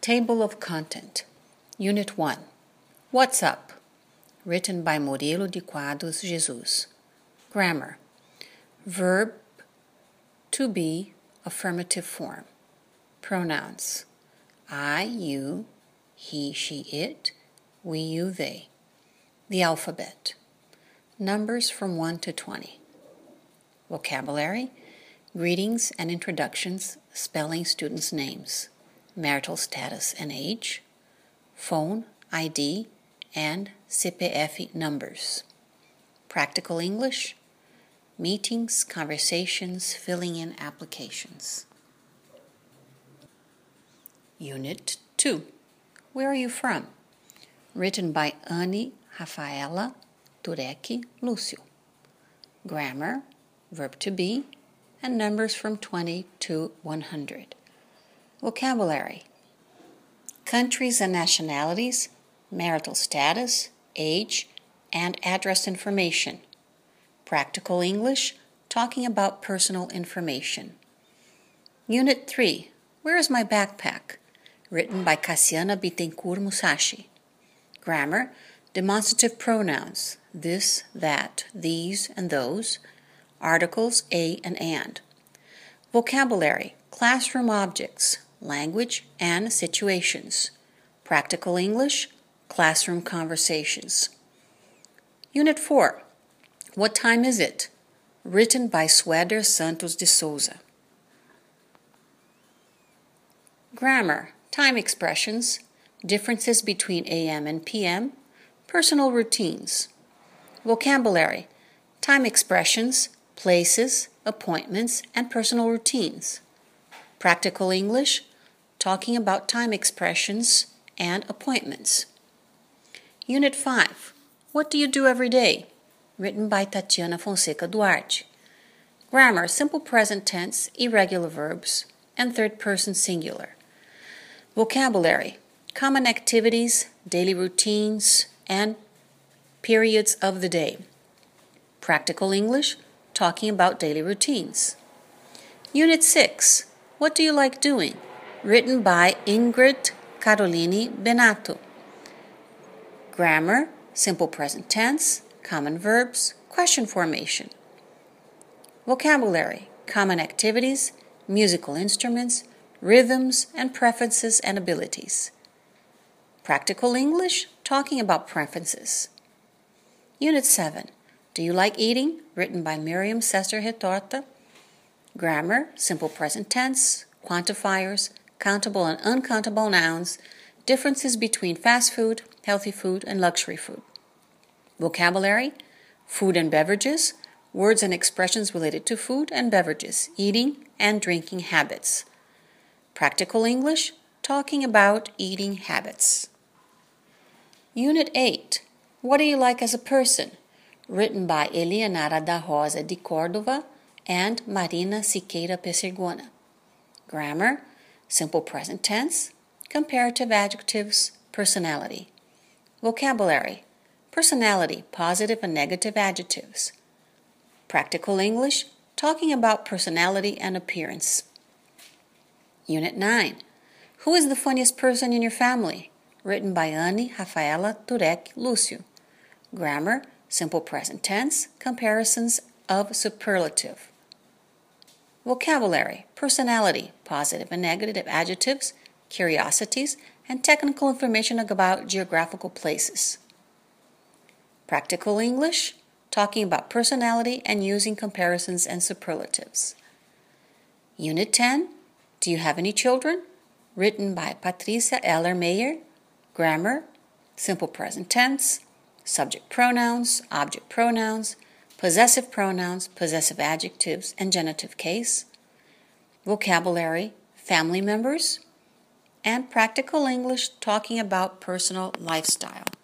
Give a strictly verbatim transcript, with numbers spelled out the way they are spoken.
Table of Content, Unit one. What's Up? Written by Murilo de Quadros Jesus. Grammar. Verb to be, affirmative form. Pronouns. I, you, he, she, it, we, you, they. The alphabet. Numbers from one to twenty. Vocabulary. Greetings and introductions, spelling students' names. Marital status and age. Phone, I D, and C P F numbers. Practical English. Meetings, conversations, filling in applications. Unit two. Where are you from? Written by Anne Rafaela Turek Lúcio. Grammar, verb to be, and numbers from twenty to one hundred. Vocabulary. Countries and nationalities, marital status, age, and address information. Practical English, talking about personal information. Unit three. Where is my backpack? Written by Cassiana Bittencourt Musashi. Grammar, demonstrative pronouns, this, that, these, and those. Articles, a and and. Vocabulary, classroom objects, language, and situations. Practical English, classroom conversations. Unit four. What time is it? Written by Sueder Santos de Souza. Grammar, time expressions, differences between A M and P M, personal routines. Vocabulary, time expressions, places, appointments, and personal routines. Practical English, talking about time expressions and appointments. Unit five. What do you do every day? Written by Tatiana Fonseca Duarte. Grammar, simple present tense, irregular verbs, and third person singular. Vocabulary, common activities, daily routines, and periods of the day. Practical English, talking about daily routines. Unit six. What do you like doing? Written by Ingrid Caroline Benato. Grammar, simple present tense, common verbs, question formation. Vocabulary, common activities, musical instruments, rhythms, and preferences and abilities. Practical English, talking about preferences. Unit seven. Do you like eating? Written by Miriam Sester Retorta. Grammar, simple present tense, quantifiers, countable and uncountable nouns, differences between fast food, healthy food, and luxury food. Vocabulary, food and beverages, words and expressions related to food and beverages, eating and drinking habits. Practical English, talking about eating habits. Unit eight. What do you like as a person? Written by Elianara da Rosa de Córdova and Marina Siqueira Pessergona. Grammar, simple present tense, comparative adjectives, personality. Vocabulary, personality, positive and negative adjectives. Practical English, talking about personality and appearance. Unit nine. Who is the funniest person in your family? Written by Anne Rafaela Turek Lúcio. Grammar, simple present tense, comparisons of superlative. Vocabulary, personality, positive and negative adjectives, curiosities, and technical information about geographical places. Practical English, talking about personality and using comparisons and superlatives. Unit ten. Do you have any children? Written by Patricia Eller Meyer. Grammar, simple present tense, subject pronouns, object pronouns, possessive pronouns, possessive adjectives, and genitive case. Vocabulary, family members, and practical English, talking about personal lifestyle.